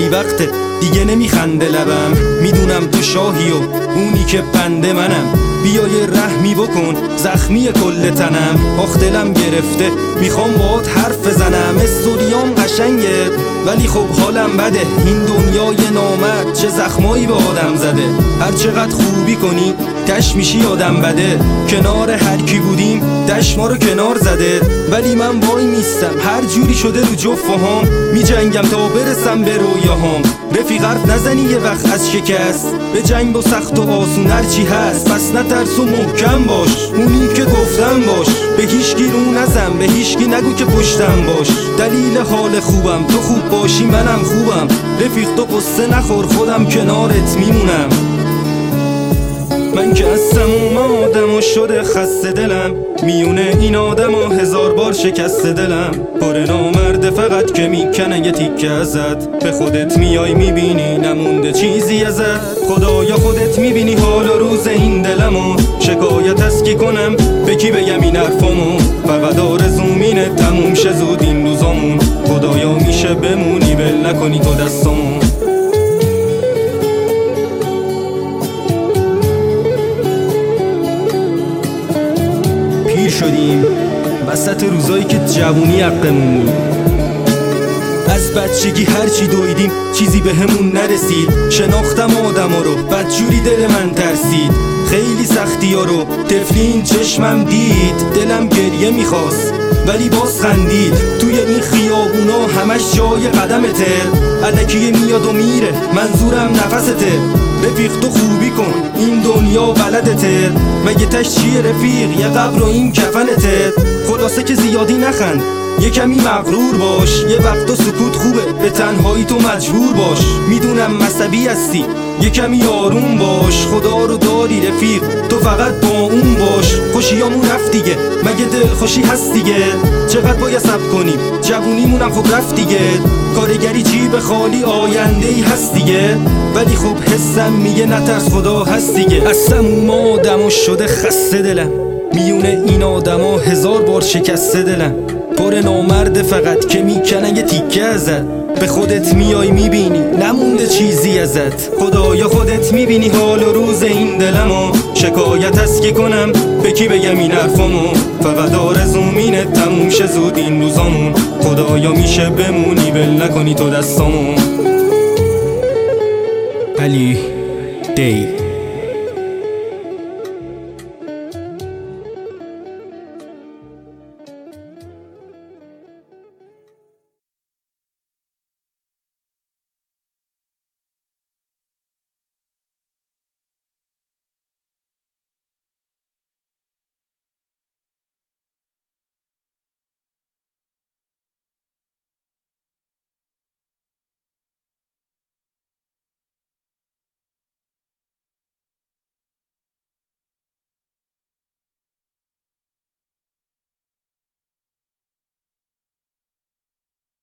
نی وقته دیگه نمیخنده لبم. میدونم تو شاهی و اونی که بنده منم. بیا یه رحمی بکن زخمی کل تنم. آخ دلم گرفته میخوام باهات حرف بزنم. استوریام قشنگه ولی خب حالم بده. این دنیای نامرد چه زخمایی به آدم زده. هر چقدر خوبی کنی تش میشی آدم بده. کنار هر کی بودیم دش ما رو کنار زده. ولی من وای میستم هر جوری شده رو جفهام. میجنگم تا برسم به رویاهام. رفیق حرف نزنی یه وقت از شکست. به جنگ با سخت و آسون هرچی هست. پس نترس و محکم باش اونی که گفتم باش. به هیچکی رو نزن به هیچکی نگو که پشتم باش. دلیل حال خوبم تو خوب باشی منم خوبم. رفیق تو قصه نخور خودم کنارت میمونم. من که از تموم آدم و شده خسته دلم. میونه این آدم و 1000 بار شکسته دلم. پر نامرده فقط که میکنه یه تیکه ازت. به خودت میای میبینی نمونده چیزی ازت. خدایا خودت میبینی حال و روز این دلمو. شکایت از کی کنم به کی بگم این حرفامو. فقط آرزومینه تموم شه زود این روزامون. خدایا میشه بمونی ول نکنی تو دستامون. شدیم وسط روزایی که جوونی حقمون بود. از بچگی هرچی دویدیم چیزی به همون نرسید. شناختم آدما رو بدجوری دل من ترسید. خیلی سختی ها رو طفلین چشمم دید. دلم گریه میخواست ولی باز خندید. توی این خیابونا همش جای قدمته. الکی میاد و میره منظورم نفسته. رفیق تو خوبی کن این دنیا بلدته. مگه تش چیه رفیق یه قبر و این کفنته. خلاصه که زیادی نخند یه کمی مغرور باش. یه وقت و سکوت خوبه به تنهایی تو مجبور باش. میدونم مصبی هستی یه کمی آروم باش. خدا رو داری رفیق تو فقط با اون باش. خوشیامون رفت دیگه مگه دل خوشی هست دیگه. چقدر باید صبر کنیم جوونیمونم خب رفت دیگه. کارگری جیب خالی آینده ای هست دیگه. ولی خب حسم میگه نترس خدا هست دیگه. از تموم آدم شده خسته دلم. میونه این آدما 1000 بار شکسته دلم. پر نامرده فقط که میکنه یه تیکه ازت. به خودت میای میبینی نمونده چیزی ازت. خدایا خودت میبینی حال و روز این دلمو. شکایت از کی کنم به کی بگم این حرفامو. فقط آرزومینه تموم شه زود این روزامون. خدایا میشه بمونی ول نکنی تو دستامون. علی دی